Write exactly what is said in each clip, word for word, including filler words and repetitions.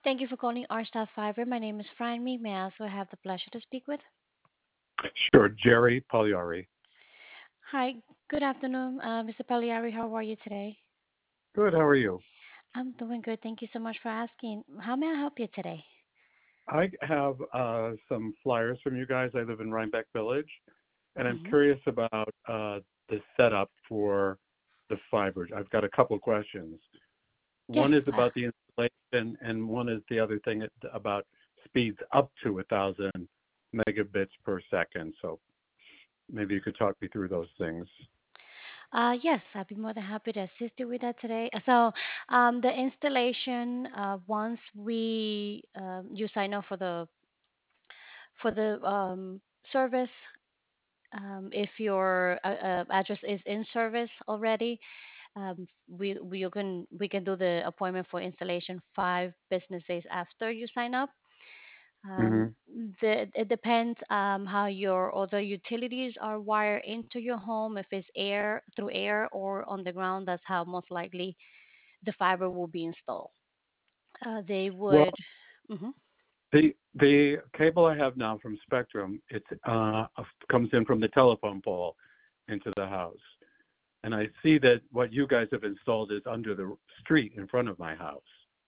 Thank you for calling our staff fiber. My name is Fran Me. May I also have the pleasure to speak with? Sure, Jerry Pagliari. Hi, good afternoon, uh, mister Pagliari. How are you today? Good. How are you? I'm doing good. Thank you so much for asking. How may I help you today? I have uh, some flyers from you guys. I live in Rhinebeck Village, and I'm Hmm. curious about uh, the setup for the fiber. I've got a couple questions. Yes. One is Uh, about the installation, and one is the other thing about speeds up to a thousand megabits per second. So maybe you could talk me through those things. uh, yes, I'd be more than happy to assist you with that today. So, um, the installation, uh, once we um, you sign up for the for the um, service, um, if your uh, uh, address is in service already, Um, we we you can we can do the appointment for installation five business days after you sign up. Um, Hmm. the, it depends um, how your other utilities are wired into your home. If it's air through air or on the ground, that's how most likely the fiber will be installed. Uh, they Well, would. Mhm. the the cable I have now from Spectrum, it uh, comes in from the telephone pole into the house. And I see that what you guys have installed is under the street in front of my house.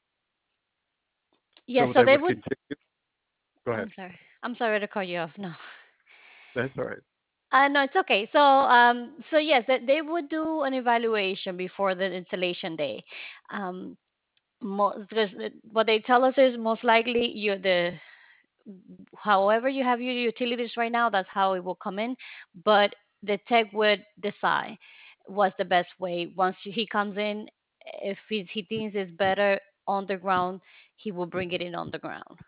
Yes, So so that they would would. continue. Go ahead. I'm sorry. I'm sorry to cut you off. No. That's all right. Uh, no, it's okay. So, um, so yes, they, they would do an evaluation before the installation day. Um, mo- because the- what they tell us is most likely you the however you have your utilities right now, that's how it will come in. But the tech would decide what's the best way. Once he comes in, if he, he thinks it's better on the ground, he will bring it in on the ground.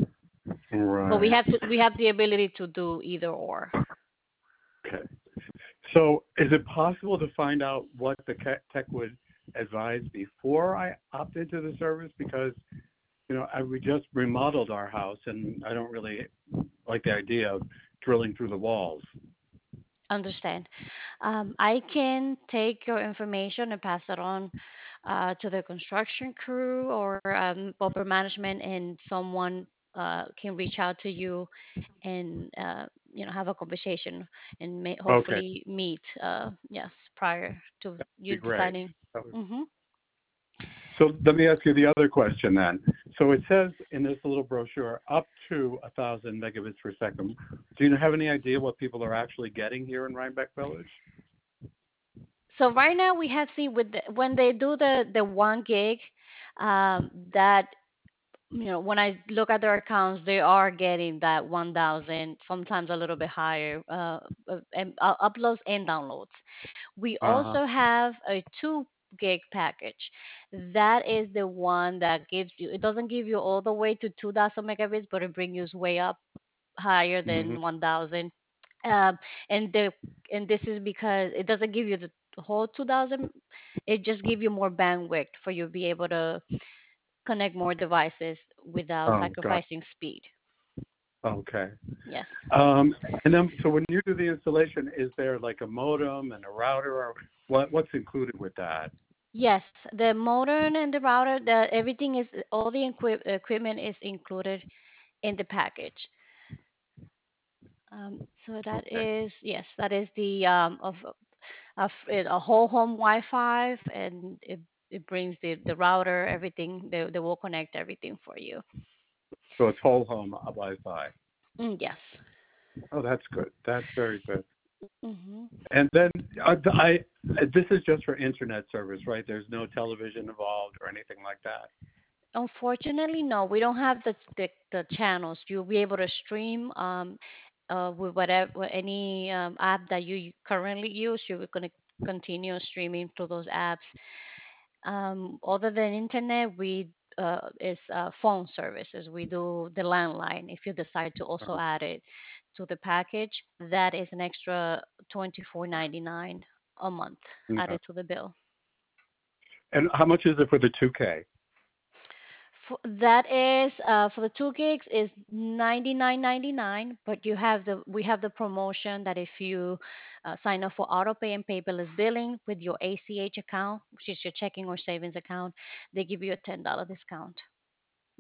But we Right. have to we have the ability to do either or. Okay. So is it possible to find out what the tech would advise before I opt into the service? Because, you know, I, we just remodeled our house and I don't really like the idea of drilling through the walls. Understand. Um, I can take your information and pass it on uh, to the construction crew or um, upper management, and someone uh, can reach out to you and uh, you know have a conversation and may, Okay. hopefully meet. Uh, yes, prior to That'd you be great. deciding. Hmm. So let me ask you the other question then. So it says in this little brochure up to one thousand megabits per second. Do you have any idea what people are actually getting here in Rhinebeck Village? So right now we have seen with the, when they do the the one gig, um, that you know, when I look at their accounts, they are getting that one thousand, sometimes a little bit higher, uh, uh, and, uh, uploads and downloads. We Uh-huh. also have a two gig package. That is the one that gives you, it doesn't give you all the way to two thousand megabits, but it brings you way up higher Mm-hmm. than one thousand. Um, and the and this is because it doesn't give you the whole two thousand. It just gives you more bandwidth for you to be able to connect more devices without Oh, God. sacrificing speed. Okay. Yes. Um, and then, so when you do the installation, is there like a modem and a router, or what? What's included with that? Yes, the modem and the router, the everything is all the equip, equipment is included in the package. Um, so that Okay. is yes, that is the um, of of it- a whole home Wi-Fi, and it it brings the the router, everything. They they will connect everything for you. So it's whole home Wi-Fi. Mm, yes. Oh, that's good. That's very good. Hmm. And then uh, I, this is just for internet service, right? There's no television involved or anything like that. Unfortunately, no, we don't have the, the the channels. You'll be able to stream um uh with whatever any um, app that you currently use. You're going to continue streaming through those apps. Um, other than internet, we uh is uh, phone services. We do the landline. If you decide to also Uh, add it to the package, that is an extra twenty four ninety nine a month yeah. added to the bill. And how much is it for the two K? For, that is uh, for the two gigs is ninety nine ninety nine, but you have the we have the promotion that if you uh, sign up for auto pay and paperless billing with your A C H account, which is your checking or savings account, they give you a ten dollar discount.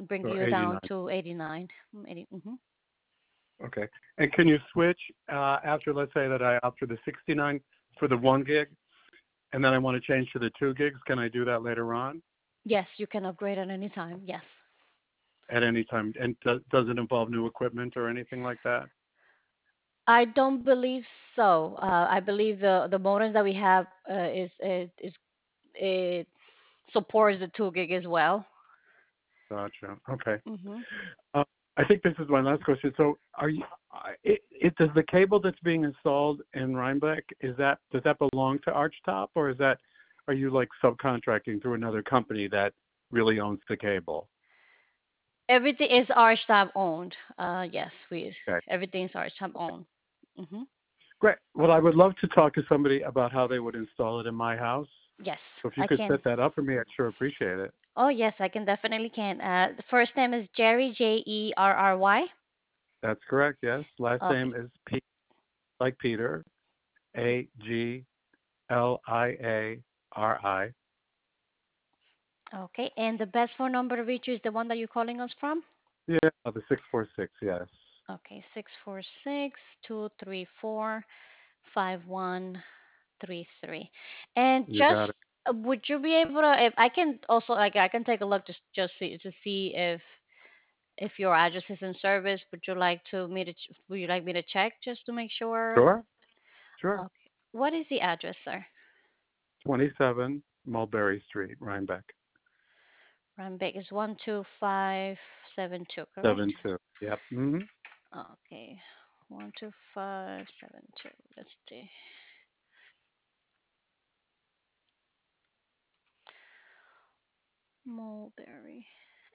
bring So you down eighty-nine. to eighty-nine. Mm, eighty, mhm. Okay. And can you switch uh, after, let's say that I opt for the sixty-nine for the one gig, and then I want to change to the two gigs? Can I do that later on Yes, you can upgrade at any time. Yes. at any time? And do, does it involve new equipment or anything like that? I don't believe so. Uh, I believe the the modems that we have uh, is it is it supports the two gig as well. Gotcha. Okay. Hmm. Uh, I think this is my last question. So, are you? I- It, it does the cable that's being installed in Rhinebeck, is that does that belong to Archtop, or is that are you like subcontracting through another company that really owns the cable? Everything is our staff owned. Uh, yes, we Okay. everything is our staff owned. Hmm. Great. Well, I would love to talk to somebody about how they would install it in my house. Yes, So if you I could can. set that up for me, I'd sure appreciate it. Oh yes, I can definitely can. Uh, the first name is Jerry, J E R R Y. That's correct. Yes. Last Okay. name is P like Peter, A G L I A R I. Okay. And the best phone number to reach you is the one that you're calling us from. Yeah, the six four six. Yes. Okay, six four six two three four five one three three. And You just got it. uh, would you be able to? If I can also like I can take a look just just see, to see if if your address is in service. Would you like to me to ch- would you like me to check just to make sure? Sure. Sure. Okay. What is the address, sir? twenty-seven Mulberry Street, Rhinebeck. Rambek is one two five seven two, correct? Seven two. Yep. Mm-hmm. Okay. One two five seven two. Let's see. Mulberry.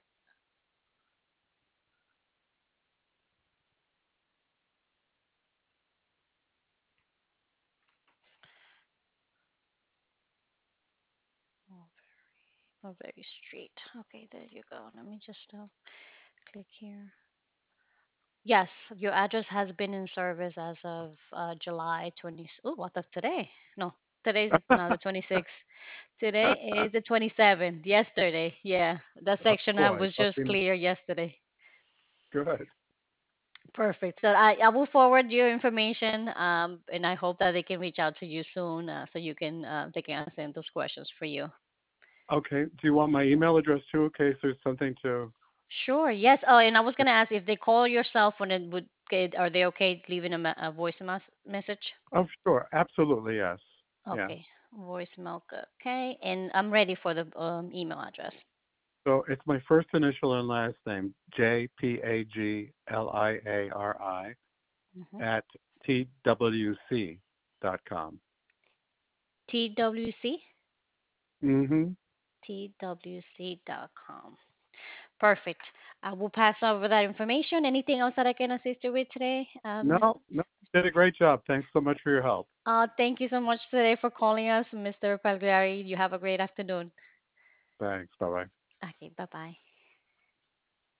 Mulberry Street. Okay, there you go. Let me just uh, click here. Yes, your address has been in service as of uh, July twentieth. Oh, what that's today? No, today's now the twenty-sixth. Today is the twenty-seventh. Yesterday, yeah, that Oh section I boy. was just Lucky me. clear yesterday. Good. Perfect. So I, I will forward your information, um, and I hope that they can reach out to you soon, uh, so you can uh, they can answer those questions for you. Okay. Do you want my email address too, in case there's something to? Sure. Yes. Oh, and I was gonna ask if they call your cell phone, and would okay, are they okay leaving a, me- a voice mas- message? Oh, sure. Absolutely. Yes. Yeah. Okay, voicemail. Okay, and I'm ready for the um, email address. So it's my first initial and last name, J P A G L I A R I, Hmm. at T W C dot com. T W C. Mm-hmm. T W C dot com. Perfect. I will pass over that information. Anything else that I can assist you with today, um, Miss? No, no, you did a great job. Thanks so much for your help. Uh, thank you so much today for calling us, Mister Pagliari. You have a great afternoon. Thanks. Bye bye. Okay, bye bye.